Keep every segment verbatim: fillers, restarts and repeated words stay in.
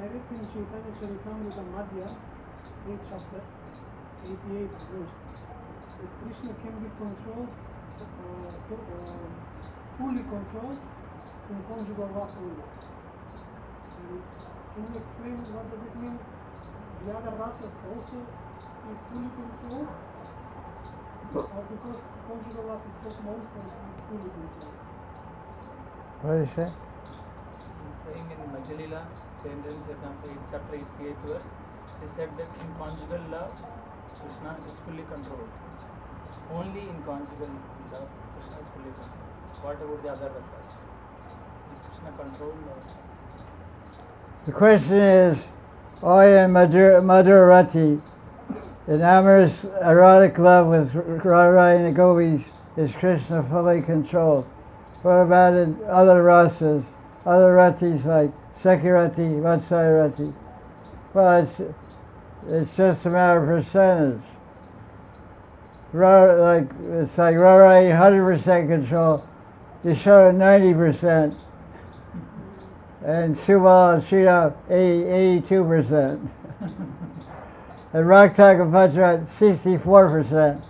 read in Chaitanya Charitamrita Madhya, eighth chapter, eighty-eighth verse, that Krishna can be controlled, uh, to, uh, fully controlled in conjugal love only. And can you explain what does it mean? The other rasas also is fully controlled, or because conjugal love is taught most and is fully controlled? What did you say? He's saying in Madhya-lila, chapter eighty-eight verse, he said that in conjugal love, Krishna is fully controlled. Only in conjugal love, Krishna is fully controlled. What about the other rasas? Is Krishna controlled? Or? The question is, Oya Madhurati, in amorous erotic love with Radha and the gopis, is Krishna fully controlled? What about in other rasas, other ratis like Sekirati, Vatsayarati? Well, it's, it's just a matter of percentage. Ra, like, it's like Radha, one hundred percent control, Yashoda ninety percent, and Subal and Sridhar eighty-two percent. And Raktak and Pachrat sixty-four percent.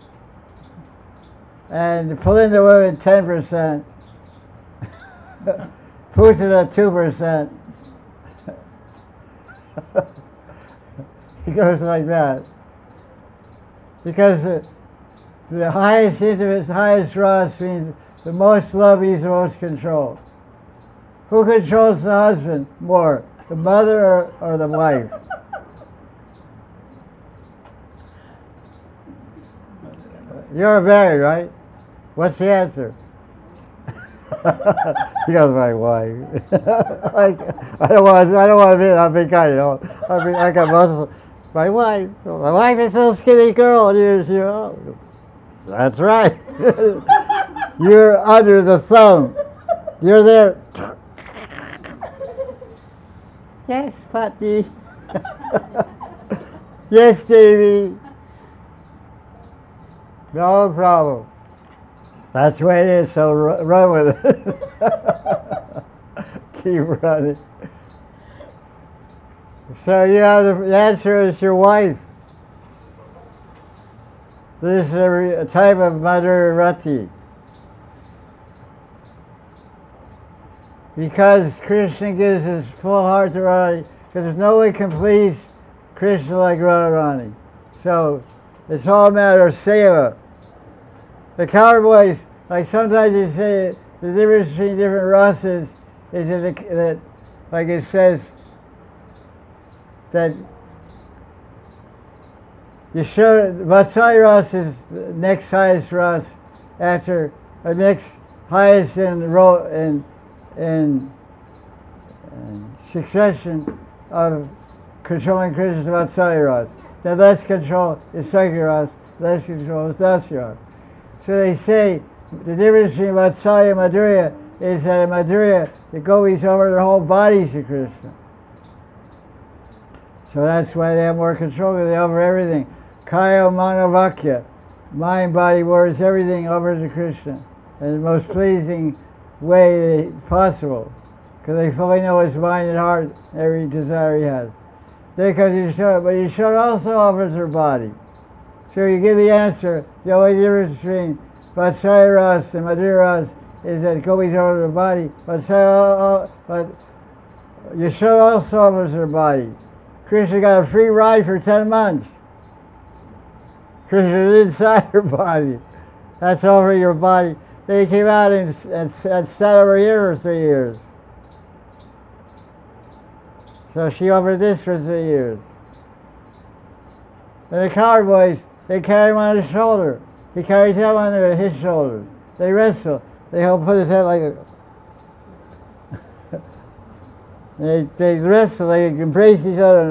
And Palinda women ten percent. Putana two percent. It goes like that. Because the, the highest intimate, highest ras means the most love is the most control. Who controls the husband more, the mother or, or the wife? You're married, right? What's the answer? He goes, my wife. Like, I don't want. I don't want to be. I think I, you know. I mean, I got muscles. My wife. My wife is a little skinny girl. And you're, you know. That's right. You're under the thumb. You're there. Yes, Patty. Yes, Davy. No problem. That's the way it is, so r- run with it. Keep running. So you have the, the answer is your wife. This is a, re, a type of Madhurati. Because Krishna gives his full heart to Radharani, because there's no way can please Krishna like Radharani. So it's all a matter of seva. The cowboys, like sometimes they say the difference between different rasas is that, the, that like it says, that Yashoda, Vatsai ras is the next highest ras after, the next highest in, ro, in, in, in succession of controlling Krishna's Vatsai ras. The less control is Sakya ras, less control is Dasya ras. So they say the difference between Vatsaya and Madhurya is that in Madhurya, the gopis over their whole bodies to Krishna. So that's why they have more control, because they over everything. Kaya Manavakya, mind, body, words, everything over to Krishna in the most pleasing way possible, because they fully know his mind and heart, every desire he has. Because you show, but you should also offers her body. So you give the answer. The only difference between Vatsaya ras and Madhurya ras is that gopis over the body. Vatsaya, but Yashoda also offers her body. Krishna got a free ride for ten months. Krishna's inside her body. That's over your body. They came out and, and, and sat over here for three years. So she offered this for three years. And the cowboys, they carry him on his shoulder. He carries them on their, his shoulders. They wrestle. They help put his head like a... they, they wrestle, they embrace each other.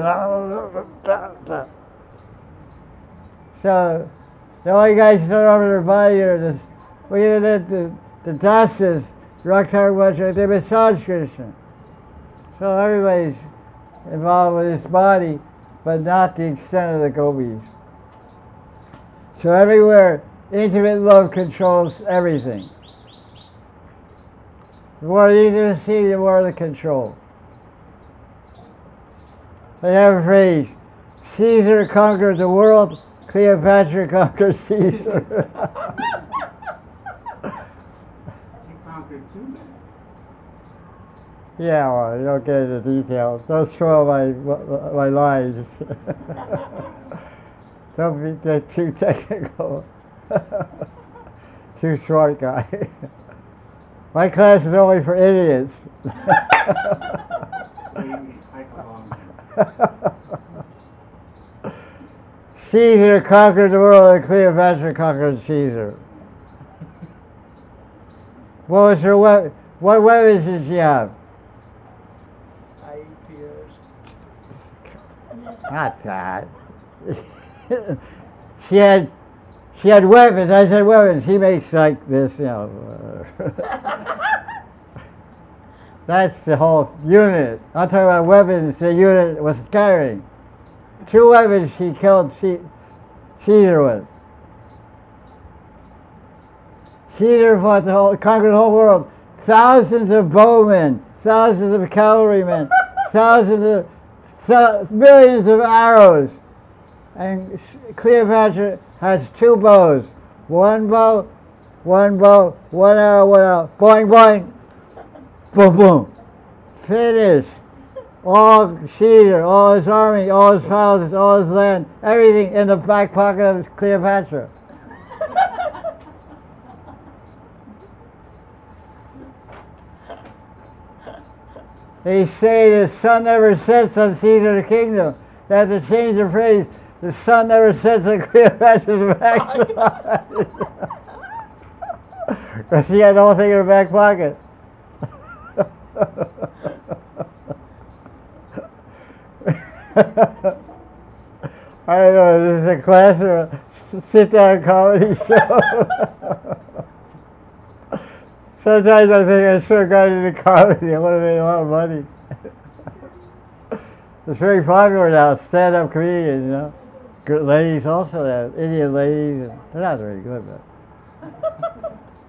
So, the only guys who turn over their body are the, well, you know, the, the, the dasas, Raktar Vajra, they massage Krishna. So everybody's involved with his body, but not the extent of the gopis. So everywhere, intimate love controls everything. The more the intimacy, the more the control. They have a phrase, Caesar conquered the world, Cleopatra conquered Caesar. She conquered two men. Yeah, well, you don't get into details. Don't spoil my, my lines. Don't be get too technical. Too smart guy. My class is only for idiots. Caesar conquered the world and Cleopatra conquered Caesar. What was her weapon? What weapons did she have? Eye, tears. Not that. she had she had weapons. I said weapons. He makes like this, you know. That's the whole unit. I'm talking about weapons the unit was carrying. Two weapons she killed Caesar with. Caesar fought the whole, conquered the whole world. Thousands of bowmen, thousands of cavalrymen, thousands of, th- millions of arrows. And Cleopatra has two bows. One bow, one bow, one arrow, one arrow. Boing, boing. Boom, boom. Finished. All Caesar, all his army, all his palaces, all his land, everything in the back pocket of Cleopatra. They say the sun never sets on Caesar's kingdom. They have to change the phrase. The sun never sets on Cleopatra's back pocket. Because she had the whole thing in her back pocket. I don't know, is this a class or a sit-down comedy show? Sometimes I think I should have got into comedy. I would have made a lot of money. It's very popular now, stand-up comedians, you know. Good ladies also, have Indian ladies. And they're not very good, but